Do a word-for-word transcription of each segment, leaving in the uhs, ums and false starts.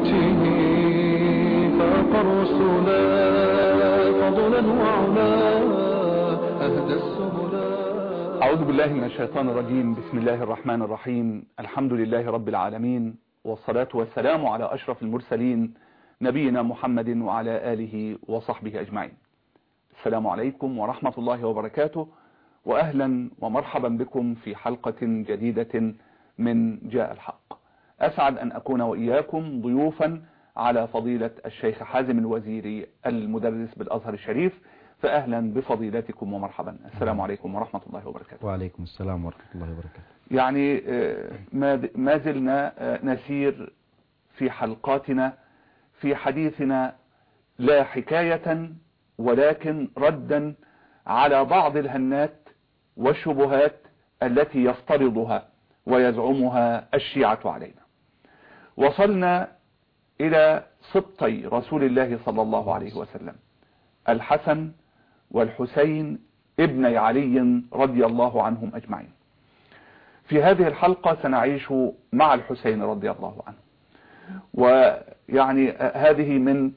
بيته فاق الرسلا فضلا وعلا أهدى السهلا. أعوذ بالله من الشيطان الرجيم. بسم الله الرحمن الرحيم. الحمد لله رب العالمين، والصلاة والسلام على أشرف المرسلين نبينا محمد وعلى آله وصحبه أجمعين. السلام عليكم ورحمة الله وبركاته، وأهلا ومرحبا بكم في حلقة جديدة من جاء الحق. أسعد أن أكون وإياكم ضيوفا على فضيلة الشيخ حازم الوزيري المدرس بالأزهر الشريف، فأهلا بفضيلتكم ومرحبا. السلام عليكم ورحمة الله وبركاته. وعليكم السلام ورحمة الله وبركاته. يعني ما زلنا نسير في حلقاتنا في حديثنا لا حكاية ولكن ردا على بعض الهنات والشبهات التي يفترضها ويزعمها الشيعة علينا. وصلنا إلى سبطي رسول الله صلى الله عليه وسلم، الحسن والحسين ابني علي رضي الله عنهم أجمعين. في هذه الحلقة سنعيش مع الحسين رضي الله عنه، ويعني هذه من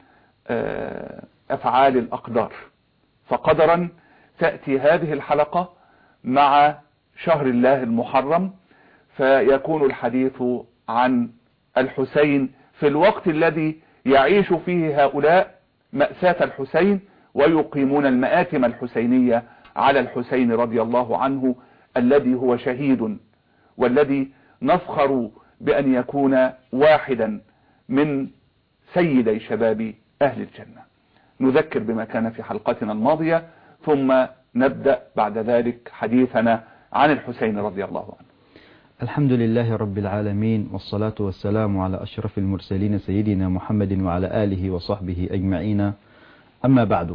أفعال الأقدار، فقدرا تأتي هذه الحلقة مع شهر الله المحرم، فيكون الحديث عن الحسين في الوقت الذي يعيش فيه هؤلاء مأساة الحسين ويقيمون المآتم الحسينية على الحسين رضي الله عنه، الذي هو شهيد والذي نفخر بأن يكون واحدا من سيدي شباب أهل الجنة. نذكر بما كان في حلقتنا الماضية، ثم نبدأ بعد ذلك حديثنا عن الحسين رضي الله عنه. الحمد لله رب العالمين، والصلاة والسلام على أشرف المرسلين سيدنا محمد وعلى آله وصحبه أجمعين. أما بعد،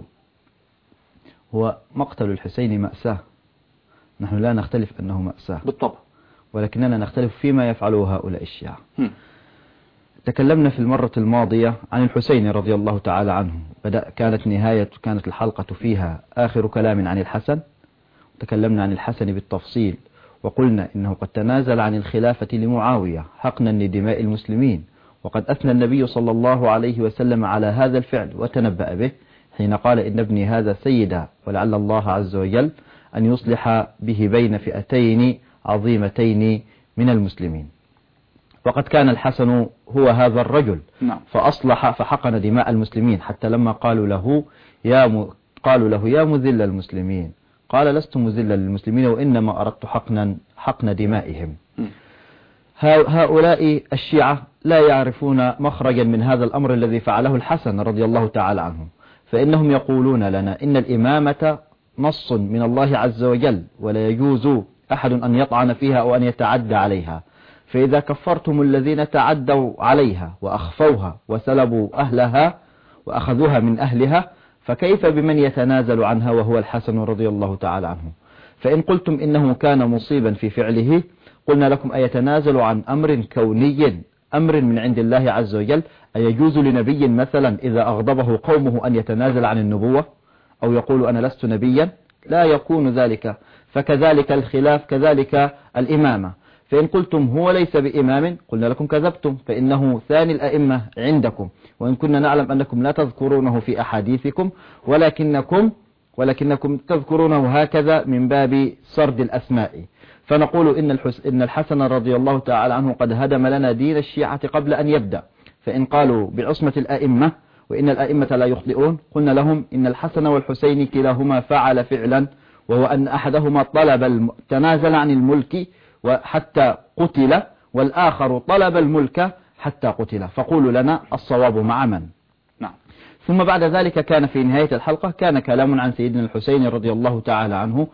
هو مقتل الحسين مأساة، نحن لا نختلف أنه مأساة بالطبع، ولكننا نختلف فيما يفعله هؤلاء الشيعة. تكلمنا في المرة الماضية عن الحسين رضي الله تعالى عنه، بدأ كانت نهاية كانت الحلقة فيها آخر كلام عن الحسن. تكلمنا عن الحسن بالتفصيل، وقلنا إنه قد تنازل عن الخلافة لمعاوية حقنا لدماء المسلمين، وقد أثنى النبي صلى الله عليه وسلم على هذا الفعل وتنبأ به حين قال إن ابني هذا سيدا، ولعل الله عز وجل أن يصلح به بين فئتين عظيمتين من المسلمين. وقد كان الحسن هو هذا الرجل، فأصلح فحقن دماء المسلمين، حتى لما قالوا له يا م... قالوا له يا مذل المسلمين، قال لست مذلا للمسلمين وإنما أردت حقنا حقن دمائهم. هؤلاء الشيعة لا يعرفون مخرجا من هذا الأمر الذي فعله الحسن رضي الله تعالى عنه، فإنهم يقولون لنا إن الإمامة نص من الله عز وجل، ولا يجوز أحد أن يطعن فيها أو أن يتعدى عليها، فإذا كفرتم الذين تعدوا عليها وأخفوها وسلبوا أهلها وأخذوها من أهلها، فكيف بمن يتنازل عنها وهو الحسن رضي الله تعالى عنه؟ فإن قلتم إنه كان مصيبا في فعله، قلنا لكم أيتنازل عن أمر كوني، أمر من عند الله عز وجل؟ أيجوز لنبي مثلا إذا أغضبه قومه أن يتنازل عن النبوة أو يقول أنا لست نبيا؟ لا يكون ذلك. فكذلك الخلاف، كذلك الإمامة. فإن قلتم هو ليس بإمام، قلنا لكم كذبتم، فإنه ثاني الأئمة عندكم، وإن كنا نعلم أنكم لا تذكرونه في أحاديثكم، ولكنكم ولكنكم تذكرونه هكذا من باب سرد الأسماء. فنقول إن إن الحسن رضي الله تعالى عنه قد هدم لنا دين الشيعة قبل أن يبدأ. فإن قالوا بعصمة الأئمة وإن الأئمة لا يخطئون، قلنا لهم إن الحسن والحسين كلاهما فعل فعلا، وهو أن أحدهما طلب تنازل عن الملك وحتى قتل، والآخر طلب الملك حتى قتل، فقولوا لنا الصواب مع من؟ نعم. ثم بعد ذلك كان في نهاية الحلقة كان كلام عن سيدنا الحسين رضي الله تعالى عنه،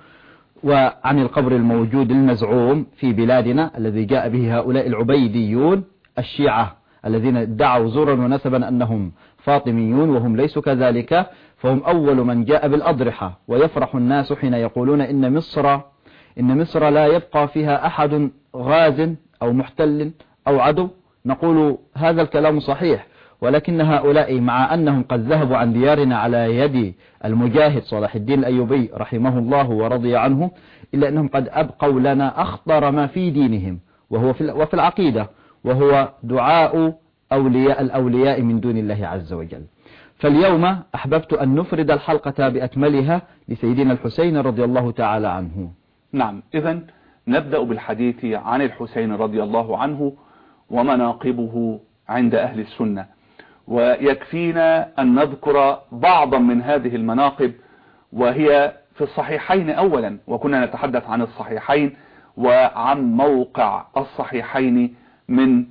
وعن القبر الموجود المزعوم في بلادنا الذي جاء به هؤلاء العبيديون الشيعة الذين ادعوا زورا ونسبا أنهم فاطميون وهم ليسوا كذلك، فهم أول من جاء بالأضرحة. ويفرح الناس حين يقولون إن مصر إن مصر لا يبقى فيها أحد غاز أو محتل أو عدو. نقول هذا الكلام صحيح، ولكن هؤلاء مع أنهم قد ذهبوا عن ديارنا على يد المجاهد صلاح الدين الأيوبي رحمه الله ورضي عنه، إلا أنهم قد أبقوا لنا أخطر ما في دينهم وهو في وفي العقيدة، وهو دعاء أولياء الأولياء من دون الله عز وجل. فاليوم أحببت أن نفرد الحلقة بأكملها لسيدنا الحسين رضي الله تعالى عنه. نعم، إذن نبدأ بالحديث عن الحسين رضي الله عنه ومناقبه عند أهل السنة، ويكفينا أن نذكر بعضا من هذه المناقب، وهي في الصحيحين أولا، وكنا نتحدث عن الصحيحين وعن موقع الصحيحين من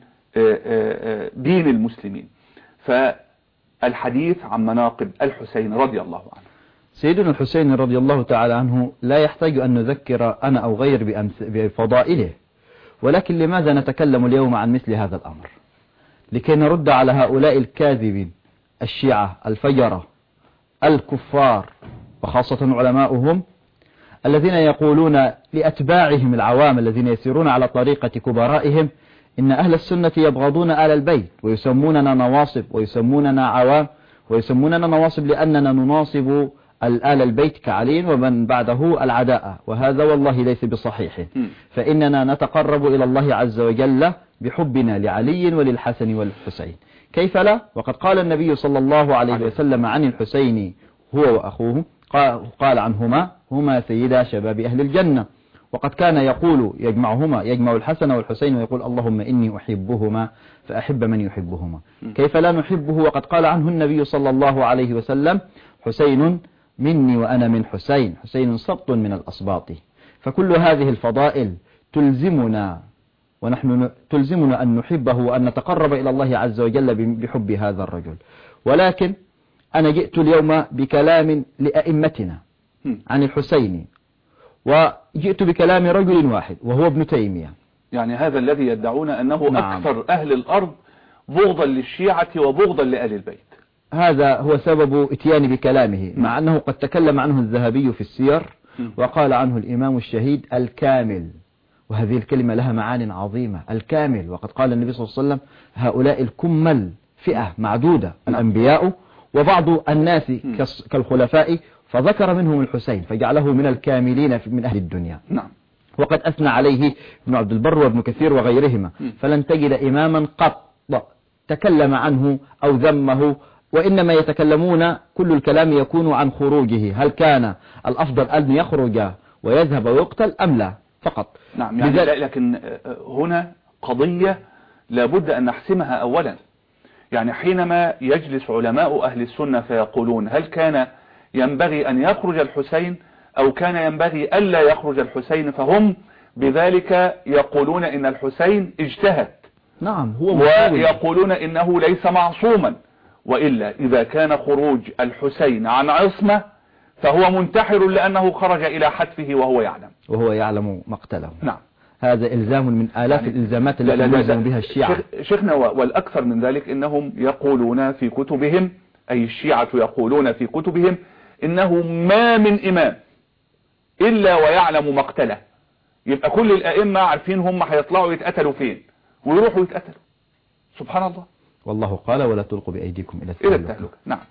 دين المسلمين. فالحديث عن مناقب الحسين رضي الله عنه. سيدنا الحسين رضي الله تعالى عنه لا يحتاج أن نذكر أنا أو غير بفضائله، ولكن لماذا نتكلم اليوم عن مثل هذا الأمر؟ لكي نرد على هؤلاء الكاذبين الشيعة الفجرة الكفار، وخاصة علماؤهم الذين يقولون لأتباعهم العوام الذين يسيرون على طريقة كبرائهم إن أهل السنة يبغضون آل البيت ويسموننا نواصب ويسموننا عوام ويسموننا نواصب لأننا نناصب آل البيت كعلي ومن بعده العداء، وهذا والله ليس بصحيح. فإننا نتقرب إلى الله عز وجل بحبنا لعلي وللحسن والحسين، كيف لا؟ وقد قال النبي صلى الله عليه وسلم عن الحسين هو وأخوه، قال عنهما هما سيدا شباب أهل الجنة، وقد كان يقول يجمعهما يجمع الحسن والحسين ويقول اللهم إني أحبهما فأحب من يحبهما. كيف لا نحبه وقد قال عنه النبي صلى الله عليه وسلم حسين مني وأنا من حسين، حسين سبط من الأسباط. فكل هذه الفضائل تلزمنا ونحن تلزمنا أن نحبه وأن نتقرب إلى الله عز وجل بحب هذا الرجل. ولكن أنا جئت اليوم بكلام لأئمتنا عن الحسين، وجئت بكلام رجل واحد وهو ابن تيمية. يعني هذا الذي يدعون أنه نعم. أكثر أهل الأرض بغضا للشيعة وبغضا لآل البيت. هذا هو سبب اتياني بكلامه، مع أنه قد تكلم عنه الذهبي في السير وقال عنه الإمام الشهيد الكامل، وهذه الكلمة لها معان عظيمة، الكامل. وقد قال النبي صلى الله عليه وسلم هؤلاء الكمل فئة معدودة، الأنبياء وبعض الناس كالخلفاء، فذكر منهم الحسين فجعله من الكاملين من أهل الدنيا. نعم. وقد أثنى عليه ابن عبد البر وابن كثير وغيرهما، فلن تجد إماما قط تكلم عنه أو ذمه، وإنما يتكلمون كل الكلام يكون عن خروجه، هل كان الأفضل أن يخرج ويذهب ويقتل أم لا فقط. نعم، يعني لكن هنا قضية لابد أن نحسمها أولا. يعني حينما يجلس علماء أهل السنة فيقولون هل كان ينبغي أن يخرج الحسين أو كان ينبغي ألا يخرج الحسين، فهم بذلك يقولون إن الحسين اجتهد. نعم، هو ويقولون إنه ليس معصوما، وإلا إذا كان خروج الحسين عن عصمة فهو منتحر لأنه خرج إلى حتفه وهو يعلم وهو يعلم مقتله. نعم، هذا إلزام من آلاف يعني الإلزامات التي يلزم بها الشيعة. شيخنا، والأكثر من ذلك إنهم يقولون في كتبهم، أي الشيعة يقولون في كتبهم إنه ما من إمام إلا ويعلم مقتله. يبقى كل الأئمة عارفين هم هيطلعوا يتقتلوا فين ويروحوا يتقتلوا. سبحان الله. والله قال ولا تلقوا بأيديكم إلى التهلكة. نعم.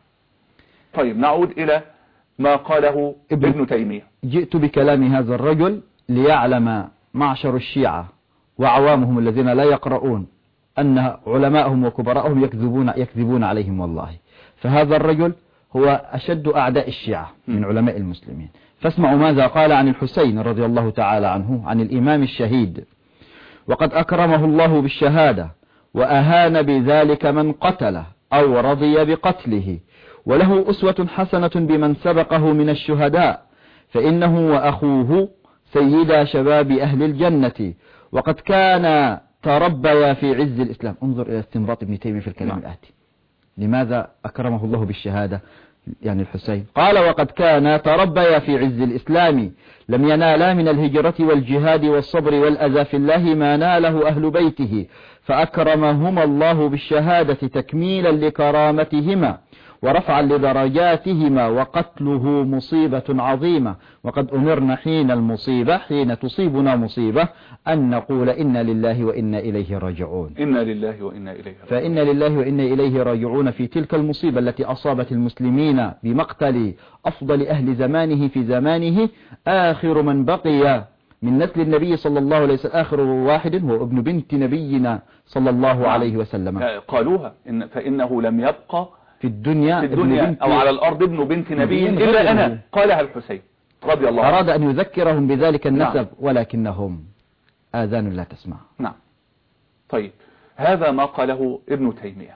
طيب نعود إلى ما قاله ابن, ابن تيمية. جئت بكلام هذا الرجل ليعلم معشر الشيعة وعوامهم الذين لا يقرؤون أن علماءهم وكبراءهم يكذبون يكذبون عليهم والله. فهذا الرجل هو أشد أعداء الشيعة من علماء المسلمين. فاسمعوا ماذا قال عن الحسين رضي الله تعالى عنه، عن الإمام الشهيد: وقد أكرمه الله بالشهادة وأهان بذلك من قتله أو رضي بقتله، وله أسوة حسنة بمن سبقه من الشهداء، فإنه وأخوه سيدا شباب أهل الجنة، وقد كان تربيا في عز الإسلام. انظر إلى استنباط ابن تيمية في الكلام الآتي. لماذا أكرمه الله بالشهادة يعني الحسين؟ قال: وقد كان تربيا في عز الإسلام، لم ينالا من الهجرة والجهاد والصبر والأذى في الله ما ناله أهل بيته، فأكرمهما الله بالشهادة تكميلا لكرامتهما ورفعا لدرجاتهما، وقتله مصيبة عظيمة، وقد أمرنا حين المصيبة حين تصيبنا مصيبة أن نقول إنا لله وإنا إليه راجعون. إنا لله وإنا إليه راجعون. فإنا لله وإنا إليه راجعون في تلك المصيبة التي أصابت المسلمين بمقتل أفضل أهل زمانه في زمانه، آخر من بقي من نسل النبي صلى الله عليه وسلم آخر واحد هو ابن بنت نبينا صلى الله عليه وسلم. قالوها إن فإنه لم يبقى في الدنيا, في الدنيا ابن بنت أو على الأرض ابن بنت نبي إلا أنا، قالها الحسين رضي الله عنه. أراد أن يذكرهم بذلك النسب. نعم. ولكنهم آذان لا تسمع. نعم. طيب هذا ما قاله ابن تيمية.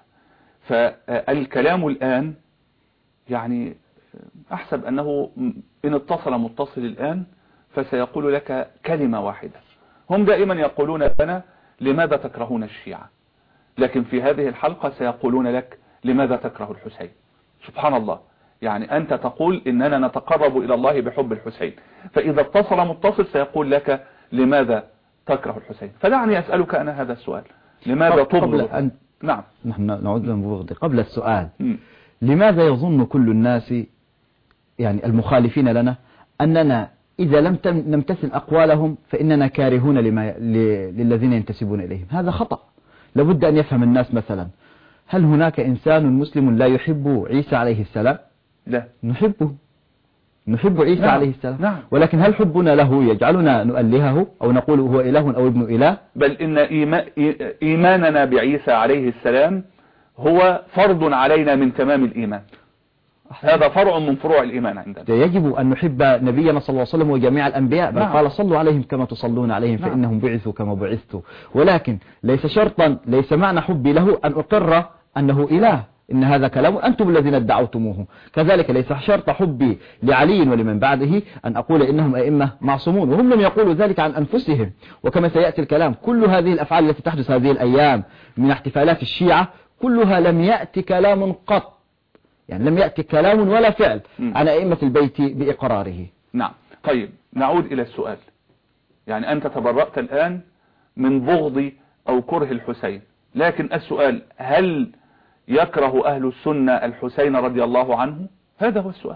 فالكلام الآن يعني أحسب أنه إن اتصل متصل الآن فسيقول لك كلمة واحدة. هم دائما يقولون لنا لماذا تكرهون الشيعة، لكن في هذه الحلقة سيقولون لك لماذا تكره الحسين. سبحان الله، يعني أنت تقول إننا نتقرب إلى الله بحب الحسين، فإذا اتصل متصل سيقول لك لماذا تكره الحسين. فدعني أسألك أنا هذا السؤال، لماذا تبغض؟ أن... نعم، نحن نعود للبغض قبل السؤال. م. لماذا يظن كل الناس يعني المخالفين لنا أننا إذا لم نمتثل أقوالهم فإننا كارهون لما للذين ينتسبون إليهم؟ هذا خطأ. لابد أن يفهم الناس مثلا، هل هناك إنسان مسلم لا يحب عيسى عليه السلام؟ لا، نحبه، نحب عيسى نعم. عليه السلام. نعم. ولكن هل حبنا له يجعلنا نؤلهه أو نقول هو إله أو ابن إله؟ بل إن إيماننا بعيسى عليه السلام هو فرض علينا من تمام الإيمان. هذا فرع من فروع الإيمان عندنا. يجب أن نحب نبينا صلى الله عليه وسلم وجميع الأنبياء، بل نعم. قال صلوا عليهم كما تصلون عليهم نعم. فإنهم بعثوا كما بعثتوا. ولكن ليس شرطا، ليس معنى حبي له أن أقر أنه إله، إن هذا كلام أنتم الذين ادعوتموه. كذلك ليس شرط حبي لعلي ولمن بعده أن أقول إنهم أئمة معصومون، وهم لم يقولوا ذلك عن أنفسهم. وكما سيأتي الكلام، كل هذه الأفعال التي تحدث هذه الأيام من احتفالات الشيعة كلها لم يأتي كلام قط، يعني لم يأتي كلام ولا فعل م. عن أئمة البيت بإقراره. نعم. طيب نعود إلى السؤال، يعني أنت تبرأت الآن من بغض أو كره الحسين، لكن السؤال هل يكره أهل السنة الحسين رضي الله عنه؟ هذا هو السؤال.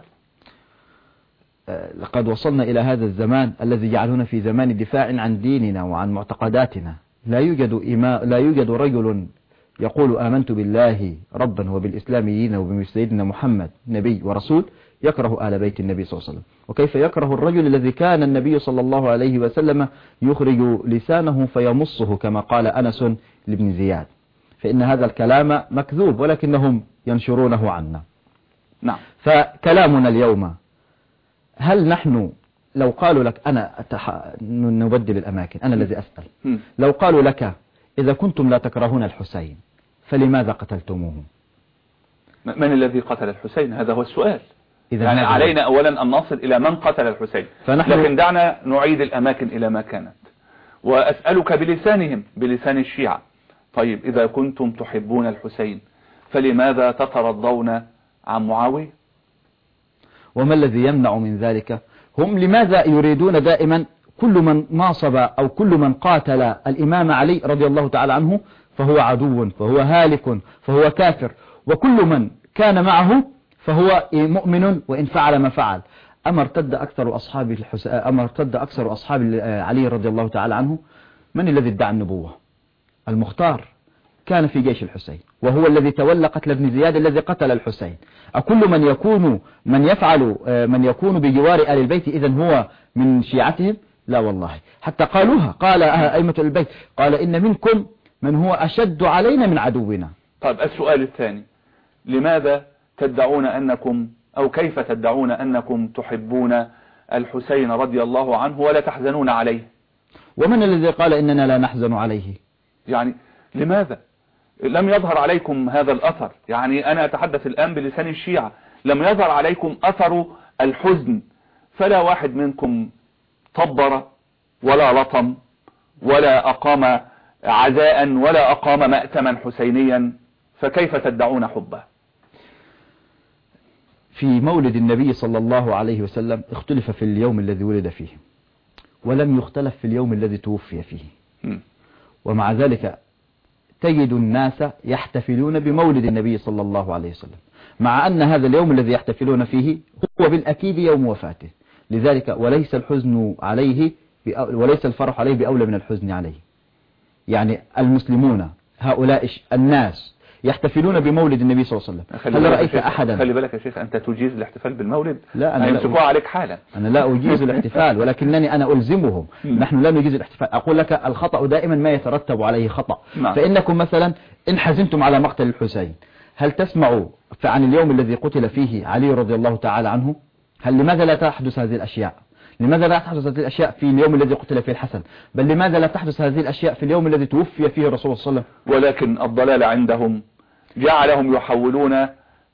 لقد وصلنا إلى هذا الزمان الذي جعلنا في زمان دفاع عن ديننا وعن معتقداتنا. لا يوجد إما لا يوجد رجل يقول آمنت بالله ربا وبالإسلام دينا وبسيدنا محمد نبي ورسول يكره آل بيت النبي صلى الله عليه وسلم. وكيف يكره الرجل الذي كان النبي صلى الله عليه وسلم يخرج لسانه فيمصه كما قال أنس لابن زياد؟ فإن هذا الكلام مكذوب ولكنهم ينشرونه عنا. نعم. فكلامنا اليوم، هل نحن لو قالوا لك أنا أتح... نبدل الأماكن، أنا الذي أسأل، م. لو قالوا لك إذا كنتم لا تكرهون الحسين فلماذا قتلتموه؟ من الذي قتل الحسين؟ هذا هو السؤال. يعني علينا أولا أن نصل إلى من قتل الحسين، فنحن... لكن دعنا نعيد الأماكن إلى ما كانت، وأسألك بلسانهم بلسان الشيعة. طيب إذا كنتم تحبون الحسين فلماذا تترضون عن معاوية؟ وما الذي يمنع من ذلك؟ هم لماذا يريدون دائما كل من ناصب أو كل من قاتل الإمام علي رضي الله تعالى عنه فهو عدو، فهو هالك، فهو كافر، وكل من كان معه فهو مؤمن وإن فعل ما فعل. أما ارتد أكثر أصحاب الحس... أما ارتد أكثر أصحاب علي رضي الله تعالى عنه؟ من الذي ادعى النبوة؟ المختار كان في جيش الحسين، وهو الذي تولى قتل ابن زياد الذي قتل الحسين. أكل من يكون من يفعل من يكون بجوار آل البيت إذن هو من شيعتهم؟ لا والله، حتى قالوها، قال أئمة البيت، قال إن منكم من هو أشد علينا من عدونا. طيب السؤال الثاني، لماذا تدعون أنكم أو كيف تدعون أنكم تحبون الحسين رضي الله عنه ولا تحزنون عليه؟ ومن الذي قال إننا لا نحزن عليه؟ يعني لماذا لم يظهر عليكم هذا الأثر؟ يعني أنا أتحدث الآن بلسان الشيعة، لم يظهر عليكم أثر الحزن، فلا واحد منكم طبر ولا لطم ولا أقام عزاء ولا أقام مأتما حسينيا، فكيف تدعون حبه؟ في مولد النبي صلى الله عليه وسلم اختلف في اليوم الذي ولد فيه، ولم يختلف في اليوم الذي توفي فيه. م. ومع ذلك تجد الناس يحتفلون بمولد النبي صلى الله عليه وسلم، مع أن هذا اليوم الذي يحتفلون فيه هو بالأكيد يوم وفاته. لذلك وليس الحزن عليه وليس الفرح عليه بأولى من الحزن عليه. يعني المسلمون هؤلاء الناس يحتفلون بمولد النبي صلى الله عليه وسلم. هل رأيت أحدا؟ خلي بالك يا شيخ، أنت تجيز الاحتفال بالمولد؟ لا، أنا يمسكوها عليك حالا. أنا لا أجيز الاحتفال، ولكنني أنا ألزمهم. نحن لا نجيز الاحتفال. أقول لك الخطأ دائما ما يترتب عليه خطأ. نعم. فإنكم مثلا إن حزنتم على مقتل الحسين، هل تسمعوا عن اليوم الذي قتل فيه علي رضي الله تعالى عنه؟ هل لماذا لا تحدث هذه الأشياء؟ لماذا لا تحدث هذه الأشياء في اليوم الذي قتل فيه الحسن؟ بل لماذا لا تحدث هذه الأشياء في اليوم الذي توفي فيه الرسول صلى الله عليه وسلم؟ ولكن الضلال عندهم جعلهم يحولون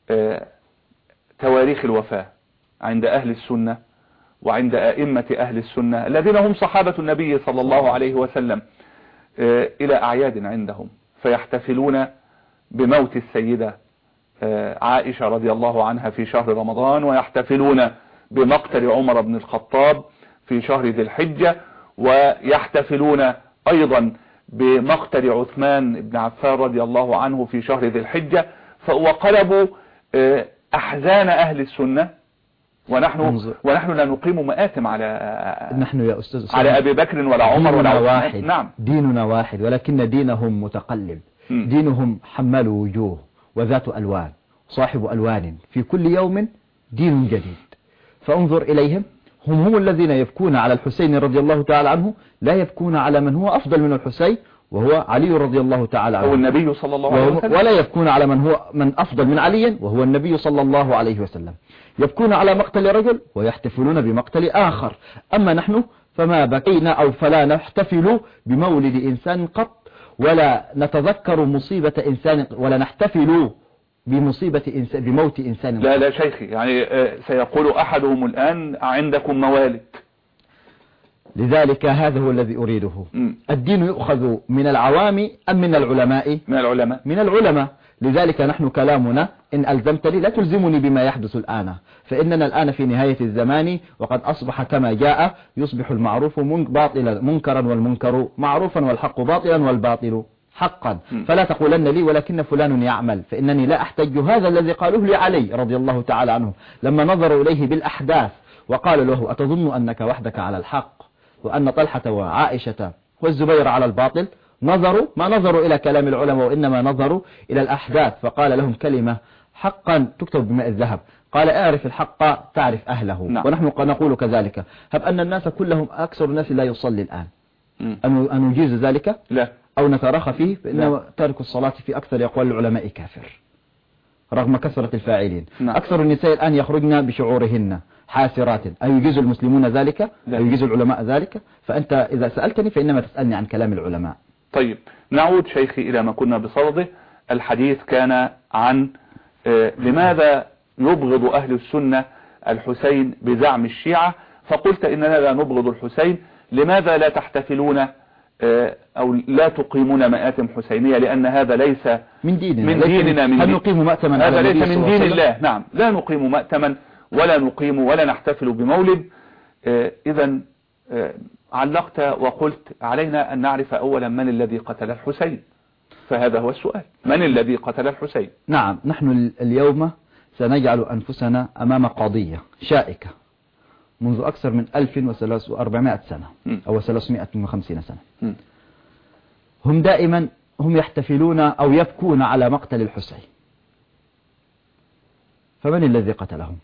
تواريخ الوفاة عند أهل السنة وعند أئمة أهل السنة الذين هم صحابة النبي صلى الله عليه وسلم إلى أعياد عندهم، فيحتفلون بموت السيدة عائشة رضي الله عنها في شهر رمضان، ويحتفلون بمقتل عمر بن الخطاب في شهر ذي الحجة، ويحتفلون أيضا بمقتل عثمان بن عفان رضي الله عنه في شهر ذي الحجة. وقلبوا أحزان أهل السنة، ونحن ونحن لا نقيم مآتم على نحن يا أستاذ على أبي بكر ولا عمر ولا واحد. نعم، ديننا واحد، ولكن دينهم متقلب. م. دينهم حمال وجوه وذات ألوان، صاحب ألوان، في كل يوم دين جديد. فانظر إليهم، هم هم الذين يبكون على الحسين رضي الله تعالى عنه، لا يبكون على من هو أفضل من الحسين وهو علي رضي الله تعالى عنه، هو النبي صلى الله عليه وسلم، ولا يبكون على من هو من أفضل من علي وهو النبي صلى الله عليه وسلم. يبكون على مقتل رجل ويحتفلون بمقتل آخر. أما نحن فما بكينا أو فلا نحتفل بمولد إنسان قط، ولا نتذكر مصيبة إنسان، ولا نحتفل بمصيبة إنسان بموت إنسان. لا لا شيخي، يعني سيقول أحدهم الآن عندكم موالد. لذلك هذا هو الذي أريده. م. الدين يؤخذ من العوام أم من العلماء؟ من العلماء. من العلماء. لذلك نحن كلامنا إن ألزمتني لا تلزمني بما يحدث الآن، فإننا الآن في نهاية الزمان، وقد أصبح كما جاء يصبح المعروف باطلا منكرا والمنكر معروفا والحق باطلا والباطل حقا. م. فلا تقولن لي ولكن فلان يعمل، فإنني لا أحتج هذا الذي قالوه لعلي رضي الله تعالى عنه لما نظروا إليه بالأحداث وقالوا له أتظن أنك وحدك على الحق وأن طلحة وعائشة والزبير على الباطل؟ نظروا ما نظروا إلى كلام العلماء، وإنما نظروا إلى الأحداث. فقال لهم كلمة حقا تكتب بماء الذهب، قال اعرف الحق تعرف أهله. نعم. ونحن نقول كذلك. هب أن الناس كلهم أكثر الناس لا يصلي الآن، أن نجيز ذلك؟ لا. أو نتراخى فيه؟ فإن تارك الصلاة في أكثر أقوال العلماء كافر رغم كثرة الفاعلين. نعم. أكثر النساء الآن يخرجن بشعورهن حاسرات. أيجيز المسلمون ذلك؟ أيجيز العلماء ذلك؟ فأنت إذا سألتني فإنما تسألني عن كلام العلماء. طيب نعود شيخي إلى ما كنا بصدده. الحديث كان عن آه لماذا يبغض أهل السنة الحسين بزعم الشيعة، فقلت إننا لا نبغض الحسين. لماذا لا تحتفلون آه أو لا تقيمون مآتم حسينية؟ لأن هذا ليس من ديننا. من ديننا من هل نقيم مأتما؟ هذا ليس من دين الله. نعم، لا نقيم مأتما ولا نقيم ولا نحتفل بمولد. آه إذا آه علقت وقلت علينا أن نعرف أولا من الذي قتل الحسين، فهذا هو السؤال، من الذي قتل الحسين؟ نعم، نحن اليوم سنجعل أنفسنا أمام قضية شائكة منذ أكثر من ألف وأربعمائة سنة م. أو ثلاثمائة وخمسين سنة. م. هم دائما هم يحتفلون أو يبكون على مقتل الحسين، فمن الذي قتلهم؟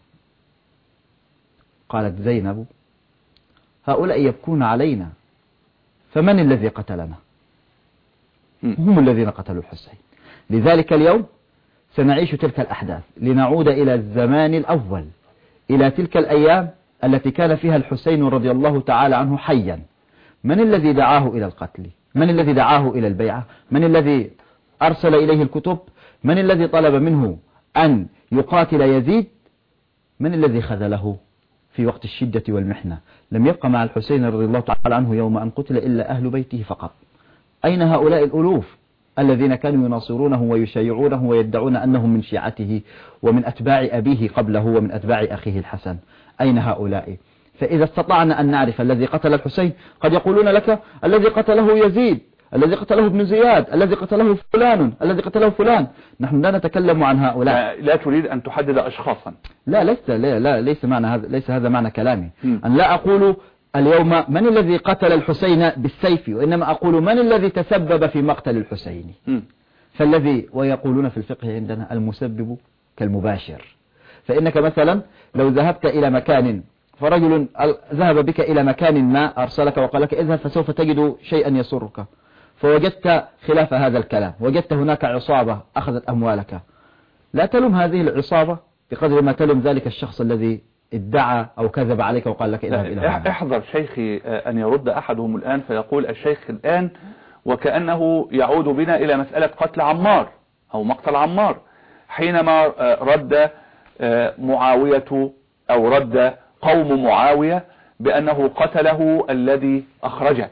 قالت زينب هؤلاء يبكون علينا، فمن الذي قتلنا؟ هم الذين قتلوا الحسين. لذلك اليوم سنعيش تلك الأحداث لنعود إلى الزمان الأول، إلى تلك الأيام التي كان فيها الحسين رضي الله تعالى عنه حيا. من الذي دعاه إلى القتل؟ من الذي دعاه إلى البيعة؟ من الذي أرسل إليه الكتب؟ من الذي طلب منه أن يقاتل يزيد؟ من الذي خذله في وقت الشدة والمحنة؟ لم يبقى مع الحسين رضي الله تعالى عنه يوم أن قتل إلا أهل بيته فقط. أين هؤلاء الألوف الذين كانوا يناصرونه ويشيعونه ويدعون أنهم من شيعته ومن أتباع أبيه قبله ومن أتباع أخيه الحسن؟ أين هؤلاء؟ فإذا استطعنا أن نعرف الذي قتل الحسين، قد يقولون لك الذي قتله يزيد، الذي قتله ابن زياد، الذي قتله فلان، الذي قتله فلان. نحن لا نتكلم عن هؤلاء. لا تريد أن تحدد أشخاصا. لا ليس لا, لا ليس معنى هذا ليس هذا معنى كلامي. م. أن لا أقول اليوم من الذي قتل الحسين بالسيف، وإنما أقول من الذي تسبب في مقتل الحسين. م. فالذي ويقولون في الفقه عندنا المسبب كالمباشر. فإنك مثلا لو ذهبت إلى مكان فرجل ذهب بك إلى مكان ما أرسلك وقال لك اذهب فسوف تجد شيئا يسرك، فوجدت خلاف هذا الكلام، وجدت هناك عصابة أخذت أموالك، لا تلم هذه العصابة بقدر ما تلم ذلك الشخص الذي ادعى أو كذب عليك وقال لك اذهب إلى هذا. احذر شيخي أن يرد أحدهم الآن فيقول الشيخ الآن وكأنه يعود بنا إلى مسألة قتل عمار أو مقتل عمار، حينما رد معاوية أو رد قوم معاوية بأنه قتله الذي أخرجه.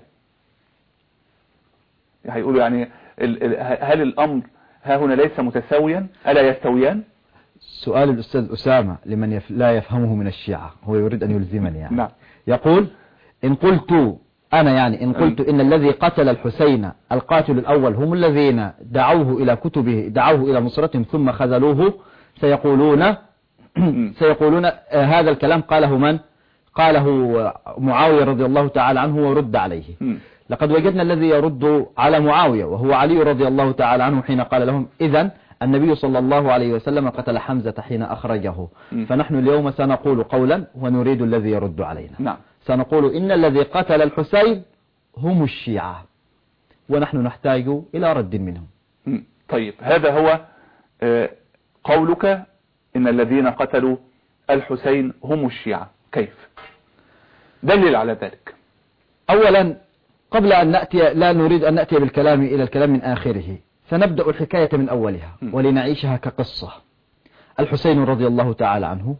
هيقولوا يعني هل الأمر ها هنا ليس متساويا؟ ألا يستويان؟ سؤال الأستاذ أسامة لمن يف... لا يفهمه من الشيعة، هو يريد أن يلزمني يعني. نعم. يقول إن قلت أنا يعني إن قلت إن الذي قتل الحسين القاتل الأول هم الذين دعوه إلى كتبه، دعوه إلى نصرتهم ثم خذلوه، سيقولون سيقولون هذا الكلام قاله من؟ قاله معاوية رضي الله تعالى عنه ورد عليه. لقد وجدنا الذي يرد على معاوية وهو علي رضي الله تعالى عنه حين قال لهم إذن النبي صلى الله عليه وسلم قتل حمزة حين أخرجه. فنحن اليوم سنقول قولا ونريد الذي يرد علينا. نعم. سنقول إن الذي قتل الحسين هم الشيعة ونحن نحتاج إلى رد منهم. طيب هذا هو قولك إن الذين قتلوا الحسين هم الشيعة، كيف؟ دلل على ذلك. أولا قبل أن نأتي لا نريد أن نأتي بالكلام إلى الكلام من آخره، فنبدأ الحكاية من أولها ولنعيشها كقصة. الحسين رضي الله تعالى عنه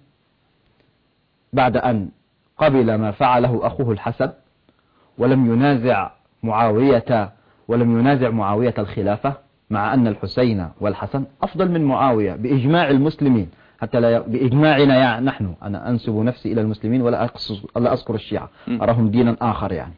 بعد أن قبل ما فعله أخوه الحسن ولم ينازع معاوية ولم ينازع معاوية الخلافة، مع أن الحسين والحسن أفضل من معاوية بإجماع المسلمين، حتى لا بإجماعنا يعني نحن، أنا أنسب نفسي إلى المسلمين ولا لا أذكر الشيعة، أراهم دينا آخر يعني.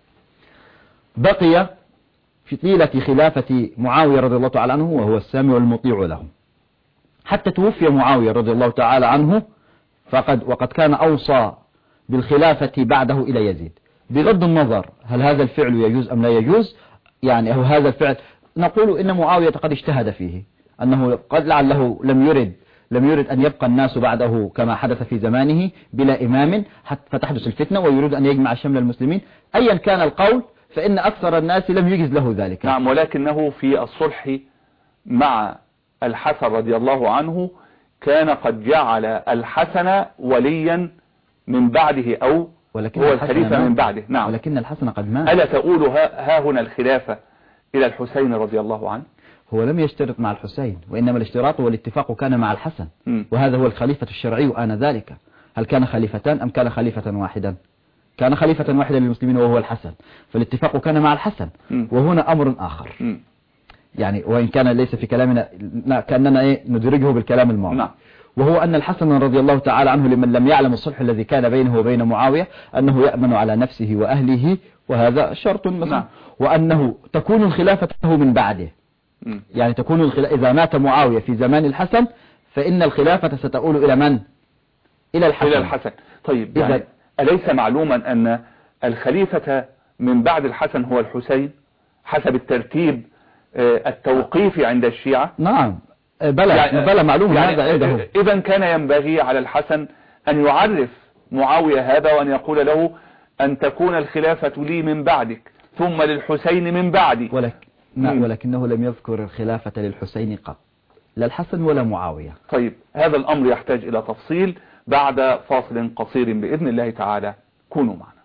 بقي في طيلة خلافة معاوية رضي الله تعالى عنه وهو السامع والمطيع له حتى توفي معاوية رضي الله تعالى عنه، فقد وقد كان أوصى بالخلافة بعده إلى يزيد. بغض النظر هل هذا الفعل يجوز أم لا يجوز، يعني أو هذا الفعل نقول إن معاوية قد اجتهد فيه، أنه قد لعله لم يرد لم يرد أن يبقى الناس بعده كما حدث في زمانه بلا إمام حتى فتحدث الفتنة، ويريد أن يجمع شمل المسلمين. أيا كان القول فإن أكثر الناس لم يجز له ذلك. نعم، ولكنه في الصلح مع الحسن رضي الله عنه كان قد جعل الحسن وليا من بعده أو ولكن هو الخليفة من بعده. نعم، ولكن الحسن قد مات. ألا تقول ها, ها هنا الخلافة إلى الحسين رضي الله عنه؟ هو لم يشترط مع الحسين، وإنما الاشتراط والاتفاق كان مع الحسن، م. وهذا هو الخليفة الشرعي آنذاك. هل كان خليفتان أم كان خليفة واحدا؟ كان خليفة واحدا للمسلمين وهو الحسن، فالاتفاق كان مع الحسن. م. وهنا أمر آخر، م. يعني وإن كان ليس في كلامنا كأننا إيه ندرجه بالكلام الماضي. نعم. وهو أن الحسن رضي الله تعالى عنه لمن لم يعلم الصلح الذي كان بينه وبين معاوية أنه يأمن على نفسه وأهله، وهذا شرط مثلا. نعم. وأنه تكون الخلافة من بعده، م. يعني تكون الخلافة إذا مات معاوية في زمان الحسن فإن الخلافة ستؤول إلى من؟ إلى الحسن. إلى الحسن. طيب يعني أليس معلوما أن الخليفة من بعد الحسن هو الحسين حسب الترتيب التوقيفي عند الشيعة؟ نعم بلى يعني بلى معلوم يعني هذا عنده. إذا كان ينبغي على الحسن أن يعرف معاوية هذا وأن يقول له أن تكون الخلافة لي من بعدك ثم للحسين من بعدي. ولك نعم، ولكنه لم يذكر الخلافة للحسين قط، لا الحسن ولا معاوية. طيب هذا الأمر يحتاج إلى تفصيل بعد فاصل قصير بإذن الله تعالى، كونوا معنا.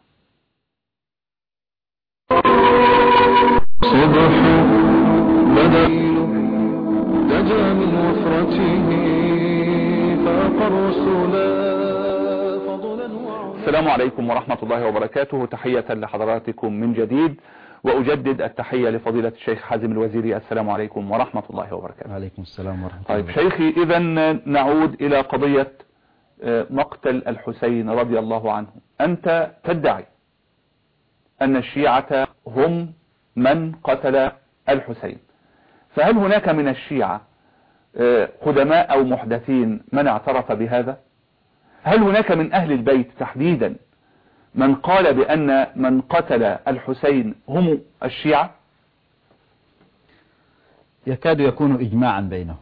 صبح بدأ دجى من وفرته فاق الرسلا فضلا وعلا. السلام عليكم ورحمة الله وبركاته، تحية لحضراتكم من جديد، وأجدد التحية لفضيلة الشيخ حازم الوزيري. السلام عليكم ورحمة الله وبركاته. وعليكم السلام ورحمة الله. طيب شيخي، إذا نعود إلى قضية مقتل الحسين رضي الله عنه. أنت تدعي أن الشيعة هم من قتل الحسين، فهل هناك من الشيعة قدماء أو محدثين من اعترف بهذا؟ هل هناك من أهل البيت تحديدا من قال بأن من قتل الحسين هم الشيعة؟ يكاد يكون إجماعا بينهم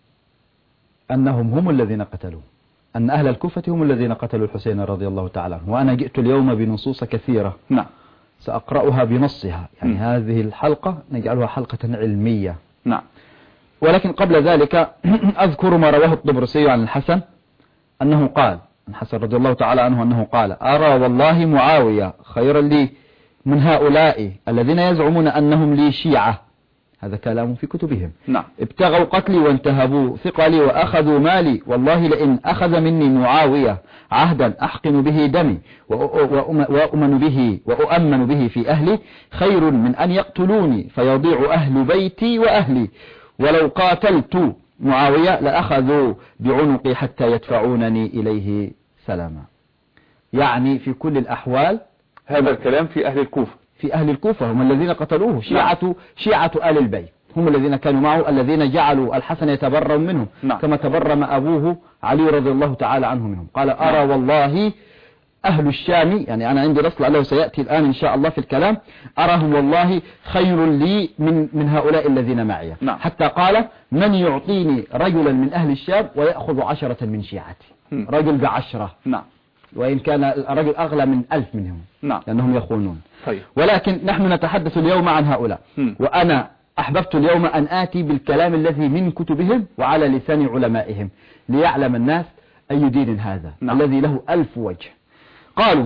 أنهم هم الذين قتلوه، أن أهل الكوفة هم الذين قتلوا الحسين رضي الله تعالى عنه. وأنا جئت اليوم بنصوص كثيرة نعم سأقرأها بنصها، يعني م. هذه الحلقة نجعلها حلقة علمية. نعم. ولكن قبل ذلك أذكر ما رواه الطبرسي عن الحسن أنه قال، الحسن رضي الله تعالى عنه أنه قال: أرى والله معاوية خيرا لي من هؤلاء الذين يزعمون أنهم لي شيعة، هذا كلام في كتبهم. نعم. ابتغوا قتلي وانتهبوا ثقلي وأخذوا مالي، والله لئن أخذ مني معاوية عهدا أحقن به دمي وأؤمن به وأؤمن به في أهلي خير من أن يقتلوني فيضيع أهل بيتي وأهلي، ولو قاتلت معاوية لأخذوا بعنقي حتى يدفعونني إليه سلاما. يعني في كل الأحوال هذا الكلام في أهل الكوفة، في أهل الكوفة هم الذين قتلوه، شيعة شيعة آل البيت هم الذين كانوا معه، الذين جعلوا الحسن يتبرم منهم. نعم. كما تبرم أبوه علي رضي الله تعالى عنه منهم. قال: أرى نعم. والله أهل الشام، يعني أنا عندي رسل عليه سيأتي الآن إن شاء الله في الكلام، أراهم والله خير لي من من هؤلاء الذين معي. نعم. حتى قال: من يعطيني رجلا من أهل الشام ويأخذ عشرة من شيعتي. م. رجل بعشرة. نعم. وإن كان الرجل أغلى من ألف منهم. نعم. لأنهم يخونون. طيب. ولكن نحن نتحدث اليوم عن هؤلاء. م. وأنا أحببت اليوم أن آتي بالكلام الذي من كتبهم وعلى لسان علمائهم ليعلم الناس أي دين هذا. نعم. الذي له ألف وجه. قالوا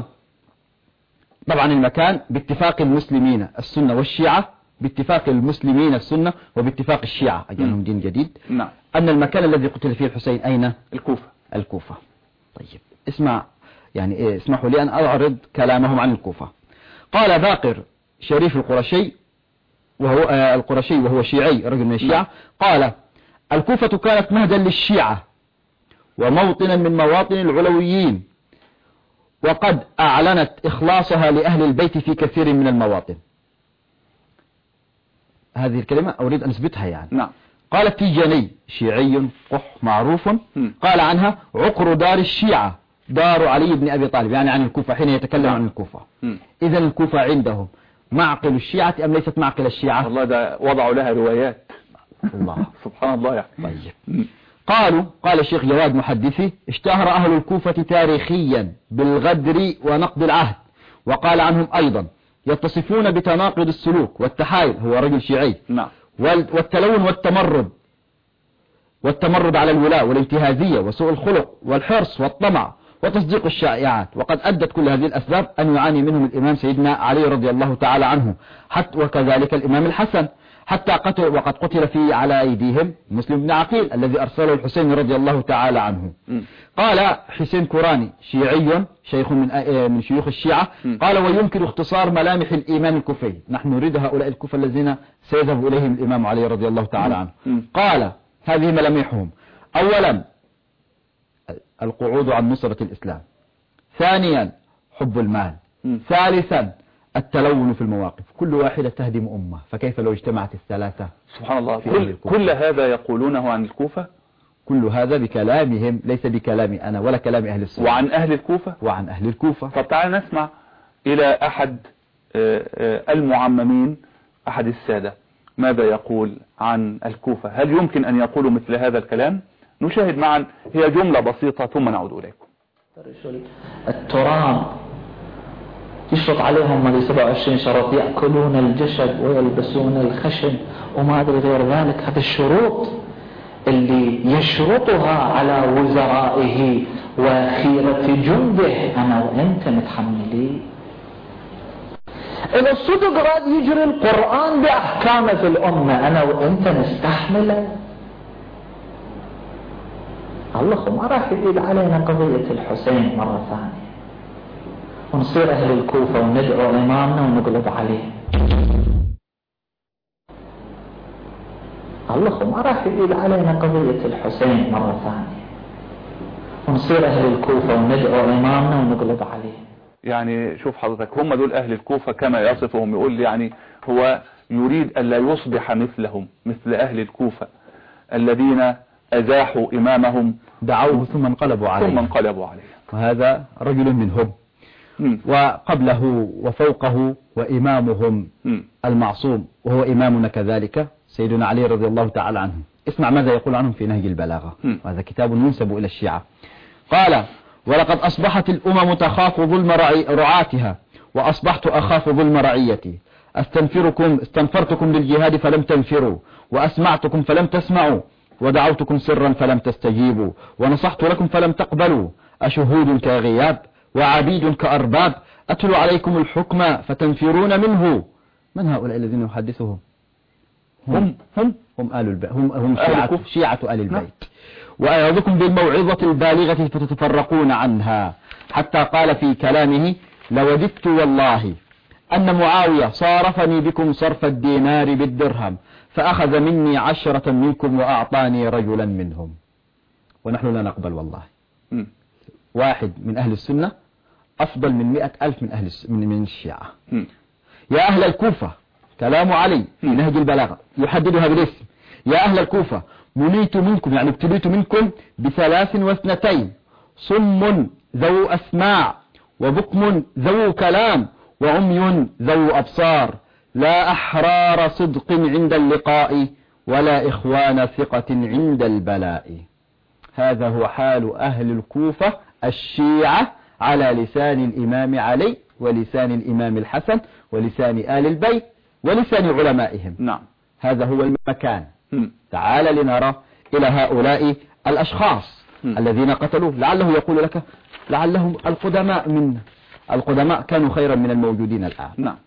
طبعا المكان باتفاق المسلمين السنة والشيعة، باتفاق المسلمين السنة وباتفاق الشيعة أجلهم دين جديد. نعم. أن المكان الذي قتل فيه الحسين أين؟ الكوفة. الكوفة. طيب اسمع، يعني إيه، اسمحوا لي أن أعرض كلامهم عن الكوفة. قال باقر شريف القرشي وهو آه القرشي وهو شيعي رجل من الشيعة، قال: الكوفة كانت مهدا للشيعة وموطنا من مواطن العلويين، وقد أعلنت إخلاصها لأهل البيت في كثير من المواطن. هذه الكلمة أريد أن أثبتها يعني. نعم. قال التيجاني شيعي قح معروف، م. قال عنها: عقر دار الشيعة دار علي بن أبي طالب، يعني عن الكوفة حين يتكلم نعم. عن الكوفة. إذا الكوفة عندهم معقل الشيعة أم ليست معقل الشيعة؟ والله ده وضعوا لها روايات. الله سبحان الله يعني. طيب. قالوا، قال الشيخ جواد محدثي: اشتهر أهل الكوفة تاريخيا بالغدر ونقض العهد، وقال عنهم أيضا: يتصفون بتناقض السلوك والتحايل، هو رجل شيعي. نعم. والتلون والتمرد والتمرد على الولاء والانتهازية وسوء الخلق والحرص والطمع وتصديق الشائعات، وقد أدت كل هذه الأسباب أن يعاني منهم الإمام سيدنا علي رضي الله تعالى عنه، حتى وكذلك الإمام الحسن، حتى قتل وقد قتل في على أيديهم مسلم بن عقيل الذي أرسله الحسين رضي الله تعالى عنه. م. قال حسين كوراني شيعي شيخ من من شيوخ الشيعة، م. قال: ويمكن اختصار ملامح الإيمان الكوفي. نحن نريد هؤلاء الكوفة الذين سيذهب إليهم الإمام علي رضي الله تعالى عنه. م. قال: هذه ملامحهم: أولا القعود عن نصرة الإسلام، ثانيا حب المال، م. ثالثا التلون في المواقف، كل واحدة تهدم أمة، فكيف لو اجتمعت الثلاثة؟ سبحان الله. كل, كل هذا يقولونه عن الكوفة، كل هذا بكلامهم ليس بكلامي أنا ولا كلام أهل السنة. وعن أهل الكوفة وعن أهل الكوفة. طب تعال نسمع إلى أحد المعممين، أحد السادة، ماذا يقول عن الكوفة. هل يمكن أن يقولوا مثل هذا الكلام؟ نشاهد معا، هي جملة بسيطة ثم نعود إليكم. التراب يشرط عليهم ما سبعة وعشرين شرط، يأكلون الجشد ويلبسون الخشن وما أدري غير ذلك. هذه الشروط اللي يشرطها على وزرائه وخيرة جنده أنا وأنت متحملين. إذا الصدق راد يجري القرآن بأحكامه في الأمة أنا وأنت نستحمله. الله ما راح يزيد علينا قضية الحسين مرة ثانية ونصير أهل الكوفة وندعو إمامنا ونقلب عليه. الله ما راح يزيد علينا قضية الحسين مرة ثانية ونصير أهل الكوفة وندعو إمامنا ونقلب عليه. يعني شوف حضرتك، هم دول أهل الكوفة كما يصفهم، يقول يعني هو يريد ألا يصبح مثلهم، مثل أهل الكوفة الذين أزاحوا إمامهم، دعوه ثم انقلبوا عليه ثم انقلبوا عليه وهذا رجل منهم. م. وقبله وفوقه وإمامهم م. المعصوم وهو إمامنا كذلك سيدنا علي رضي الله تعالى عنه. اسمع ماذا يقول عنهم في نهج البلاغة، وهذا كتاب ينسب إلى الشيعة. قال: ولقد أصبحت الأمم تخاف ظلم رعاتها، وأصبحت أخاف ظلم رعيتي. استنفركم استنفرتكم للجهاد فلم تنفروا، وأسمعتكم فلم تسمعوا، ودعوتكم سرا فلم تستجيبوا، ونصحت لكم فلم تقبلوا. أشهود كغياب وعبيد كأرباب، أتلو عليكم الحكم فتنفرون منه. من هؤلاء الذين يحدثهم؟ هم هم هم آل البيت، هم هم شيعة, شيعة آل البيت. وأعظكم بالموعظة البالغة فتتفرقون عنها. حتى قال في كلامه: لوددت والله أن معاوية صارفني بكم صرف الدينار بالدرهم، فأخذ مني عشرة منكم وأعطاني رجلا منهم. ونحن لا نقبل والله. م. واحد من أهل السنة أفضل من مئة ألف من أهل من الشيعة. م. يا أهل الكوفة، كلام علي في نهج البلاغة يحددها بالاسم: يا أهل الكوفة، منيت منكم يعني ابتليت منكم بثلاث واثنتين: صم ذو أسماع، وبكم ذو كلام، وعمي ذو أبصار، لا أحرار صدق عند اللقاء، ولا إخوان ثقة عند البلاء. هذا هو حال أهل الكوفة الشيعة على لسان الإمام علي، ولسان الإمام الحسن، ولسان آل البيت، ولسان علمائهم. نعم. هذا هو المكان. م. تعال لنرى إلى هؤلاء الأشخاص م. الذين قتلوه. لعله يقول لك لعلهم القدماء من القدماء كانوا خيرا من الموجودين الآن. نعم.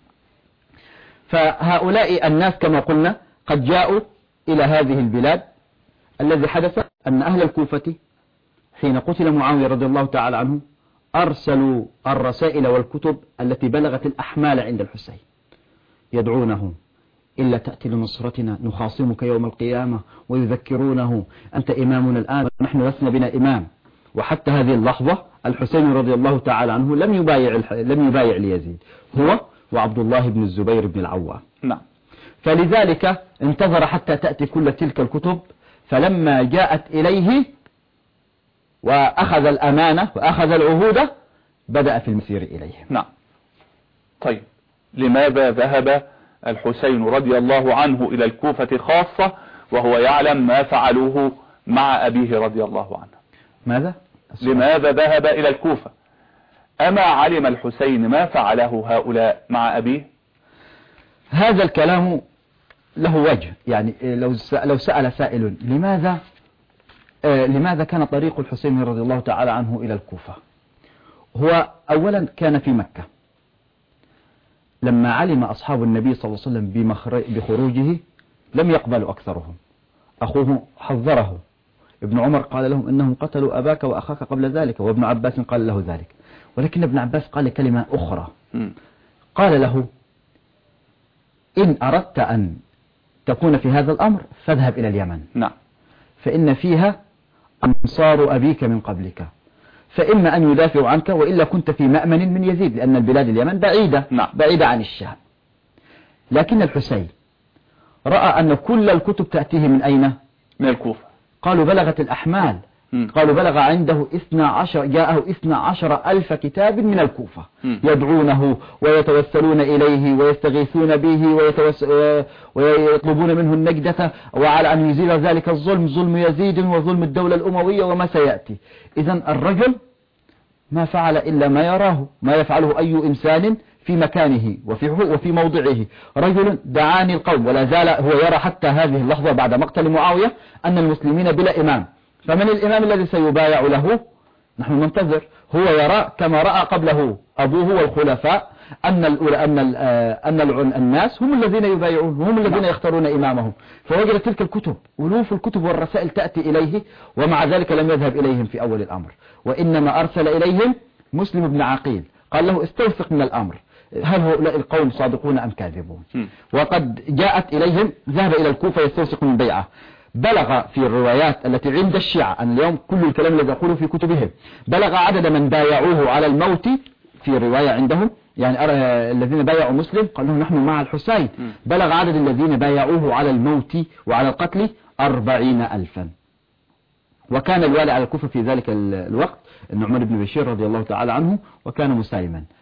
فهؤلاء الناس كما قلنا قد جاءوا إلى هذه البلاد. الذي حدث أن أهل الكوفة حين قتل معاوية رضي الله تعالى عنه أرسلوا الرسائل والكتب التي بلغت الأحمال عند الحسين، يدعونه: إلا تأتي لنصرتنا نخاصمك يوم القيامة، ويذكرونه: أنت إمامنا الآن ونحن لسنا بنا إمام. وحتى هذه اللحظة الحسين رضي الله تعالى عنه لم يبايع لم يبايع ليزيد، هو وعبد الله بن الزبير بن العوام. نعم. فلذلك انتظر حتى تأتي كل تلك الكتب، فلما جاءت إليه وأخذ الأمانة وأخذ العهود بدأ في المسير إليه. نعم. طيب، لماذا ذهب الحسين رضي الله عنه إلى الكوفة خاصة وهو يعلم ما فعلوه مع أبيه رضي الله عنه؟ ماذا؟ لماذا ذهب إلى الكوفة؟ أما علم الحسين ما فعله هؤلاء مع أبيه؟ هذا الكلام له وجه. يعني لو لو سأل سائل لماذا آه لماذا كان طريق الحسين رضي الله تعالى عنه إلى الكوفة؟ هو أولا كان في مكة، لما علم أصحاب النبي صلى الله عليه وسلم بخروجه لم يقبلوا أكثرهم. أخوه حذره، ابن عمر قال لهم إنهم قتلوا أباك وأخاك قبل ذلك، وابن عباس قال له ذلك. ولكن ابن عباس قال كلمة أخرى، قال له: إن أردت أن تكون في هذا الأمر فاذهب إلى اليمن. نعم. فإن فيها أنصار أبيك من قبلك، فإما أن يدافعوا عنك وإلا كنت في مأمن من يزيد، لأن البلاد اليمن بعيدة. نعم. بعيدة عن الشام. لكن الحسين رأى أن كل الكتب تأتيه من أين؟ من الكوفة. قالوا بلغت الأحمال. م. قالوا بلغ عنده اثنا عشر جاءه اثنا عشر ألف كتاب من الكوفة م. يدعونه ويتوسلون إليه ويستغيثون به ويتوس... ويطلبون منه النجدة، وعلى أن يزيل ذلك الظلم، ظلم يزيد وظلم الدولة الأموية وما سيأتي. إذن الرجل ما فعل إلا ما يراه، ما يفعله أي إنسان في مكانه وفي وفي موضعه. رجل دعاني القوم، ولا زال هو يرى حتى هذه اللحظة بعد مقتل معاوية أن المسلمين بلا إمام، فمن الإمام الذي سيبايع له؟ نحن ننتظر. هو يرى كما رأى قبله أبوه والخلفاء أن أن أن الناس هم الذين يبايعون، هم الذين يختارون إمامهم. فوجد تلك الكتب، ألوف الكتب والرسائل تأتي إليه، ومع ذلك لم يذهب إليهم في أول الأمر، وإنما أرسل إليهم مسلم بن عقيل قال له: استوثق من الأمر، هل هؤلاء القوم صادقون أم كاذبون؟ وقد جاءت إليهم، ذهب إلى الكوفة يستوثق من بيعة. بلغ في الروايات التي عند الشيعة أن اليوم كل الكلام الذي يقوله في كتبهم، بلغ عدد من بايعوه على الموت في رواية عندهم، يعني الذين بايعوا مسلم قال لهم نحن مع الحسين، بلغ عدد الذين بايعوه على الموت وعلى القتل أربعين ألفا. وكان الوالي على الكوفة في ذلك الوقت النعمان بن بشير رضي الله تعالى عنه، وكان مسالما.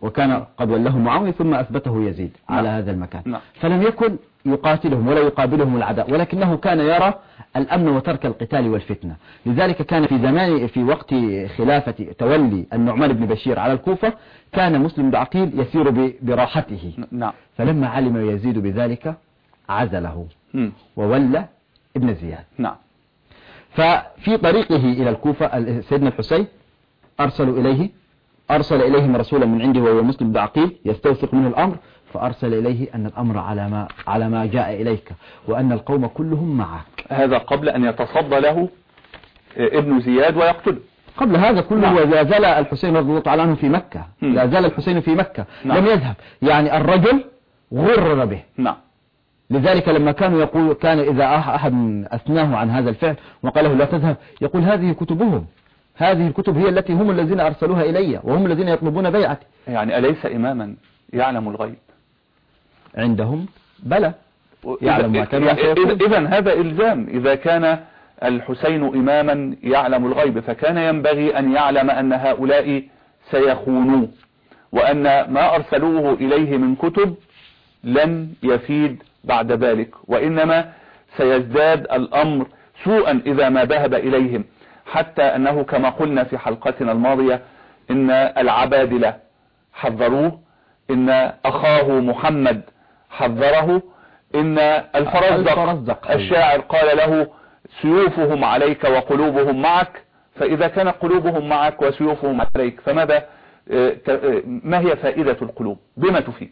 وكان قد وله معاوية ثم أثبته يزيد نعم. على هذا المكان. نعم. فلم يكن يقاتلهم ولا يقابلهم العداء، ولكنه كان يرى الأمن وترك القتال والفتنة. لذلك كان في زمان في وقت خلافة تولي النعمان بن بشير على الكوفة كان مسلم بن عقيل يسير براحته. نعم. فلما علم يزيد بذلك عزله م. وولى ابن زياد. نعم. ففي طريقه إلى الكوفة سيدنا الحسين أرسلوا إليه أرسل إليهم رسولا من عنده وهو مسلم بن عقيل يستوثق منه الأمر، فأرسل إليه أن الأمر على ما على ما جاء إليك وأن القوم كلهم معك. هذا قبل أن يتصدى له ابن زياد ويقتله. قبل هذا كله نعم. ولا زال الحسين رضي الله تعالى عنه في مكة. م. لا زال الحسين في مكة. نعم. لم يذهب، يعني الرجل غرر به. نعم. لذلك لما كانوا يقول كان إذا أحد أثناه عن هذا الفعل وقال له لا تذهب يقول هذه كتبهم، هذه الكتب هي التي هم الذين أرسلوها إلي وهم الذين يطلبون بيعتي. يعني أليس إماما يعلم الغيب؟ عندهم بلى يعلم ما كان سيكون. إذن هذا إلزام. إذا كان الحسين إماما يعلم الغيب فكان ينبغي أن يعلم أن هؤلاء سيخونوه، وأن ما أرسلوه إليه من كتب لن يفيد بعد ذلك، وإنما سيزداد الأمر سوءا إذا ما ذهب إليهم، حتى أنه كما قلنا في حلقتنا الماضية إن العبادلة حذروه، إن أخاه محمد حذره، إن الفرزدق الشاعر قال له سيوفهم عليك وقلوبهم معك، فإذا كان قلوبهم معك وسيوفهم عليك فماذا ما هي فائدة القلوب؟ بما تفيد؟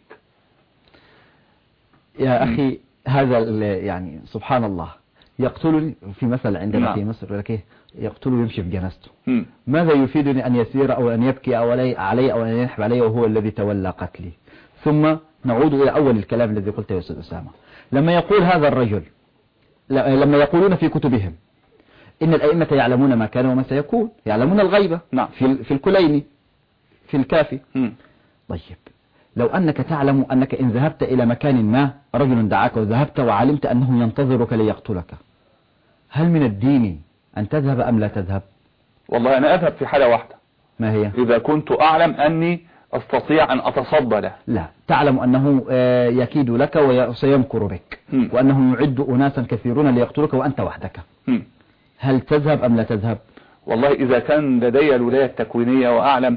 يا أخي هذا يعني سبحان الله يقتلني في مثل عندنا نعم. في مصر لك يقتله يمشي في جنازته. ماذا يفيدني أن يسير أو أن يبكي أو علي أو أن ينحب علي وهو الذي تولى قتلي؟ ثم نعود إلى أول الكلام الذي قلته يا أستاذ أسامة. لما يقول هذا الرجل لما يقولون في كتبهم إن الأئمة يعلمون ما كان وما سيكون، يعلمون الغيبة نعم. في في الكليني في الكافي. م. طيب لو أنك تعلم أنك إن ذهبت إلى مكان ما رجل دعاك وذهبت وعلمت أنه ينتظرك ليقتلك، هل من الدين أن تذهب أم لا تذهب؟ والله أنا أذهب في حالة واحدة. ما هي؟ إذا كنت أعلم أني أستطيع أن أتصدى له. لا، تعلم أنه يكيد لك وسيمكر بك م. وأنه يعد أناسا كثيرون ليقتلك وأنت وحدك. م. هل تذهب أم لا تذهب؟ والله إذا كان لدي الولاية التكوينية وأعلم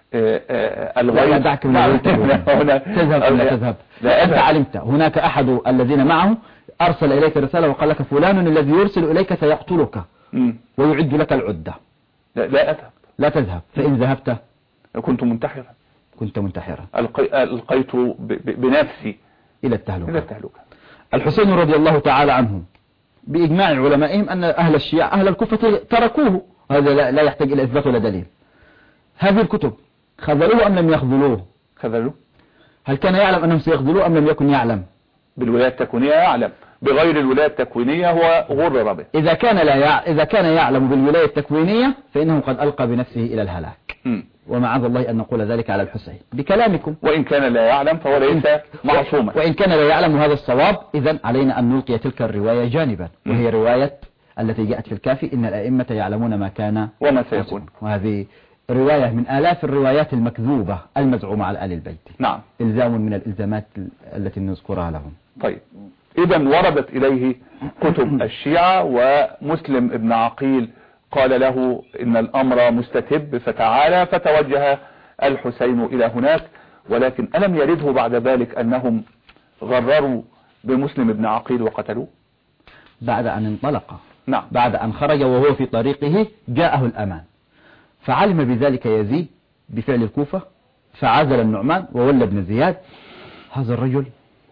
الغيب لا دعك من الولاية التكوينية تذهب أم لا تذهب؟ لا أنت علمت هناك أحد الذين معه أرسل إليك رسالة وقال لك فلان الذي يرسل إليك سيقتلك م. ويعد لك العدة. لا, لا أذهب. لا تذهب. فإن ذهبت كنت منتحرا كنت منتحرا ألقي... ألقيت ب... ب... بنفسي إلى التهلكة. إلى التهلكة. الحسين رضي الله تعالى عنه بإجماع علمائهم أن أهل الشيعة أهل الكوفة تركوه، هذا لا, لا يحتاج إلى إثبات ولا دليل. هذه الكتب خذلوه أم لم يخذلوه؟ خذلوه. هل كان يعلم أنهم سيخذلوه أم لم يكن يعلم؟ بالولاية التكوينية يعلم، بغير الولاية التكوينية هو غرر به. إذا كان لا يع... إذا كان يعلم بالولاية التكوينية فإنه قد ألقى بنفسه إلى الهلاك. م. ومعاذ الله أن نقول ذلك على الحسين بكلامكم. وإن كان لا يعلم فهو ليس معصوما. وإن كان لا يعلم هذا الصواب إذن علينا أن نلقي تلك الرواية جانبا، وهي رواية التي جاءت في الكافي إن الأئمة يعلمون ما كان وما سيكون، وهذه رواية من آلاف الروايات المكذوبة المزعومة على آل البيت. نعم. إلزام من الإلزامات التي نذكرها لهم. طيب إذا وردت إليه كتب الشيعة، ومسلم ابن عقيل قال له إن الأمر مستتب فتعالى، فتوجه الحسين إلى هناك. ولكن ألم يرده بعد ذلك أنهم غرروا بمسلم ابن عقيل وقتلوه؟ بعد أن انطلق. نعم. بعد أن خرج وهو في طريقه جاءه الأمان، فعلم بذلك يزيد بفعل الكوفة فعزل النعمان وولى ابن زياد. هذا الرجل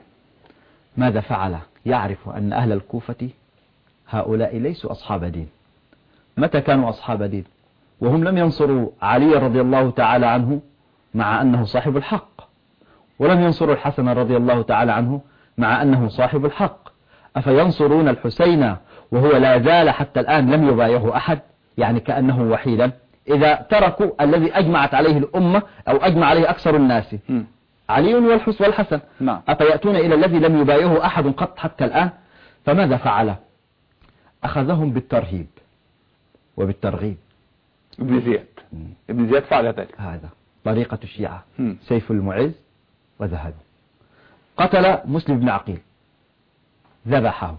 ماذا فعل؟ يعرف أن أهل الكوفة هؤلاء ليسوا أصحاب دين. متى كانوا أصحاب دين؟ وهم لم ينصروا علي رضي الله تعالى عنه مع أنه صاحب الحق، ولم ينصروا الحسن رضي الله تعالى عنه مع أنه صاحب الحق. أفينصرون الحسين وهو لا زال حتى الآن لم يبايعه أحد؟ يعني كأنه وحيدا. إذا تركوا الذي أجمعت عليه الأمة أو أجمع عليه أكثر الناس م. علي والحسن والحسن، نعم. أفيأتون إلى الذي لم يبايعه أحد قط حتى الآن؟ فماذا فعل؟ أخذهم بالترهيب وبالترغيب. ابن زياد ابن زياد فعل ذلك. هذا طريقة الشيعة م. سيف المعز وذهبوا. قتل مسلم بن عقيل، ذبحه،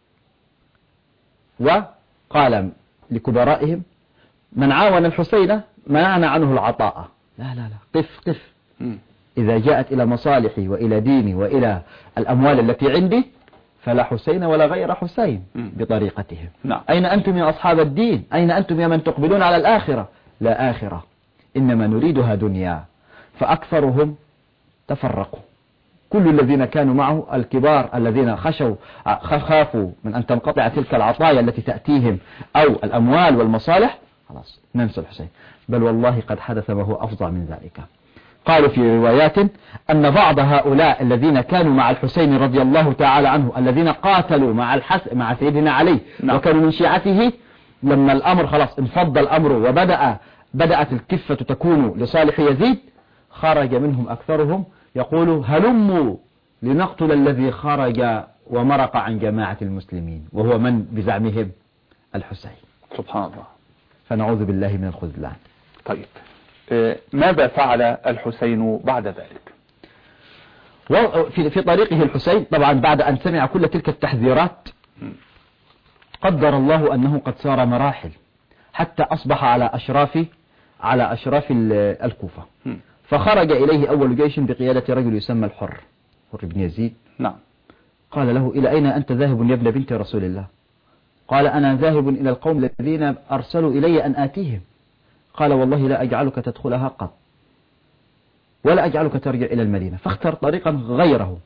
وقال لكبرائهم من عاون الحسين منعنا عنه العطاء. لا لا لا، قف قف، م. إذا جاءت إلى مصالحي وإلى ديني وإلى الأموال التي عندي فلا حسين ولا غير حسين م. بطريقتهم. نعم. أين أنتم يا أصحاب الدين؟ أين أنتم يا من تقبلون على الآخرة؟ لا آخرة، إنما نريدها دنيا. فأكثرهم تفرقوا، كل الذين كانوا معه الكبار الذين خشوا خافوا من أن تنقطع تلك العطايا التي تأتيهم أو الأموال والمصالح، خلاص ننسى الحسين. بل والله قد حدث ما هو أفظع من ذلك. قالوا في روايات أن بعض هؤلاء الذين كانوا مع الحسين رضي الله تعالى عنه الذين قاتلوا مع الحس مع سيدنا علي نعم. وكانوا من شيعته، لما الأمر خلاص انفض الأمر وبدأ بدأت الكفة تكون لصالح يزيد، خرج منهم أكثرهم يقول هلموا لنقتل الذي خرج ومرق عن جماعة المسلمين، وهو من بزعمهم؟ الحسين. سبحان الله. فنعوذ بالله من الخذلان. طيب ماذا فعل الحسين بعد ذلك؟ في في طريقه الحسين طبعا بعد أن سمع كل تلك التحذيرات قدر الله أنه قد سار مراحل حتى أصبح على أشراف على أشراف الكوفة، فخرج إليه أول جيش بقيادة رجل يسمى الحر حر بن يزيد. نعم. قال له إلى أين أنت ذاهب يا ابن بنت رسول الله؟ قال أنا ذاهب إلى القوم الذين أرسلوا إلي أن آتيهم. قال والله لا أجعلك تدخلها قط ولا أجعلك ترجع إلى المدينة، فاختر طريقا غيره.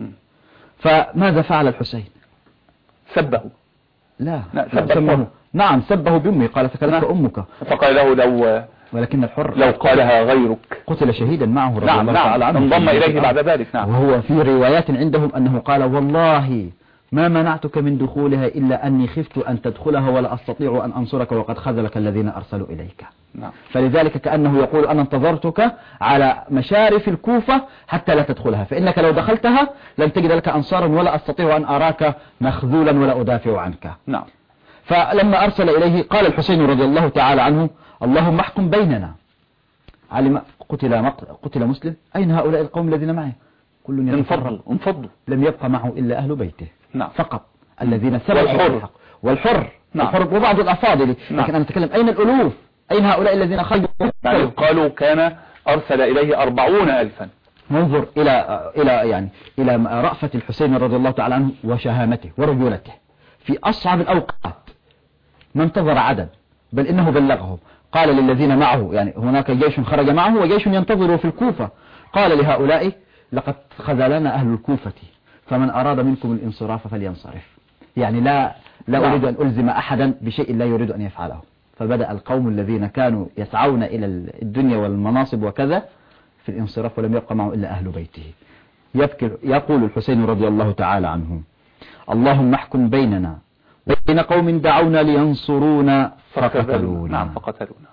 فماذا فعل الحسين؟ سبه. لا, لا لا سبه. نعم سبه بأمي، قال فكلتك أمك. فقال له لو ولكن الحر لو قالها غيرك قتل شهيدا معه رضي نعم الله نعم تعالى عنه، انضم إليه بعد ذلك. نعم. وهو في روايات عندهم أنه قال والله ما منعتك من دخولها إلا أني خفت أن تدخلها ولا أستطيع أن أنصرك وقد خذلك الذين أرسلوا إليك. نعم. فلذلك كأنه يقول أنا انتظرتك على مشارف الكوفة حتى لا تدخلها، فإنك لو دخلتها لن تجد لك أنصارا ولا أستطيع أن أراك مخذولا ولا أدافع عنك. نعم. فلما أرسل إليه قال الحسين رضي الله تعالى عنه اللهم احكم بيننا. علم قتل قتل مسلم، أين هؤلاء القوم الذين معه؟ كل انفضوا انفضوا لم يبقى معه إلا أهل بيته. نعم. فقط الذين سبقوا والحر والحر نعم. الحر وبعض الأفاضل. نعم. لكن أنا أتكلم أين الألوف؟ أين هؤلاء الذين خرجوا؟ يعني قالوا كان أرسل إليه أربعون ألفا. ننظر إلى إلى يعني إلى رأفة الحسين رضي الله تعالى عنه وشهامته ورجولته في أصعب الأوقات، ما انتظر عدد بل إنه بلغهم. قال للذين معه، يعني هناك جيش خرج معه وجيش ينتظر في الكوفة، قال لهؤلاء لقد خذلنا أهل الكوفة فمن أراد منكم الانصراف فلينصرف. يعني لا لا أريد أن ألزم أحدا بشيء لا يريد أن يفعله. فبدأ القوم الذين كانوا يسعون إلى الدنيا والمناصب وكذا في الانصراف ولم يبقى معه إلا أهل بيته. يبكي يقول الحسين رضي الله تعالى عنه اللهم احكم بيننا بين قوم دعونا لينصرونا فقتلونا. نعم فقتلونا.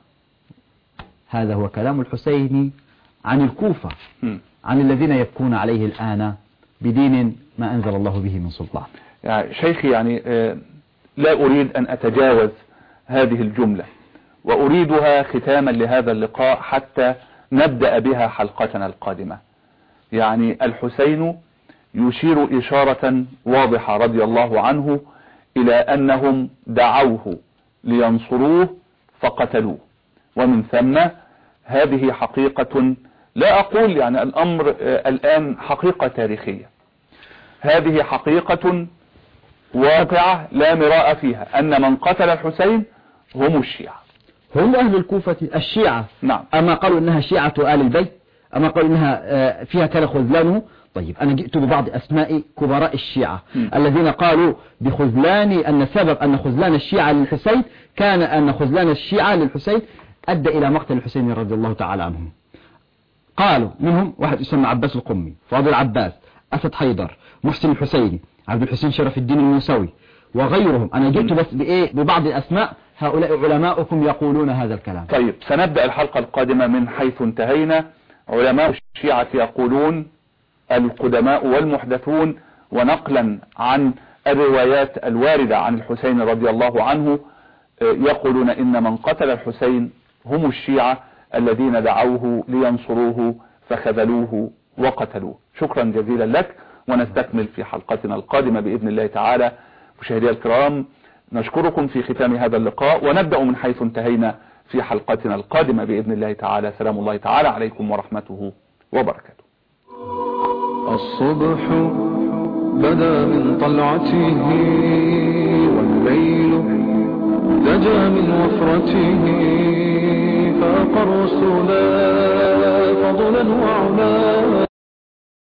هذا هو كلام الحسين عن الكوفة، م. عن الذين يبكون عليه الآن بدين ما أنزل الله به من سلطان. يعني شيخي يعني لا أريد أن أتجاوز هذه الجملة، وأريدها ختاما لهذا اللقاء حتى نبدأ بها حلقتنا القادمة. يعني الحسين يشير إشارة واضحة رضي الله عنه إلى أنهم دعوه لينصروه فقتلوه، ومن ثم هذه حقيقة، لا أقول يعني الأمر الآن حقيقة تاريخية، هذه حقيقة واقعة لا مراء فيها، أن من قتل الحسين هم الشيعة، هم أهل الكوفة الشيعة. نعم. أما قالوا إنها شيعة آل البيت، أما قالوا إنها فيها كان خذلانه. طيب أنا جئت ببعض أسماء كبراء الشيعة م. الذين قالوا بخذلان أن سبب أن خذلان الشيعة للحسين كان أن خذلان الشيعة للحسين أدى إلى مقتل الحسين رضي الله تعالى عنه. قالوا منهم واحد يسمى عباس القمي، فاضل عباس، أسد حيدر، محسن الحسيني، عبد الحسين شرف الدين الموسوي وغيرهم. أنا جئت بس بإيه ببعض الأسماء، هؤلاء علماؤكم يقولون هذا الكلام. طيب سنبدأ الحلقة القادمة من حيث انتهينا. علماء الشيعة يقولون القدماء والمحدثون، ونقلا عن الروايات الواردة عن الحسين رضي الله عنه يقولون إن من قتل الحسين هم الشيعة الذين دعوه لينصروه فخذلوه وقتلوه. شكرا جزيلا لك، ونستكمل في حلقتنا القادمة بإذن الله تعالى. مشاهدي الكرام، نشكركم في ختام هذا اللقاء، ونبدأ من حيث انتهينا في حلقتنا القادمة بإذن الله تعالى. سلام الله تعالى عليكم ورحمته وبركاته. الصبح بدا من طلعته، والليل دجى من وفرته، فأقر الرسل فضلا وعلا.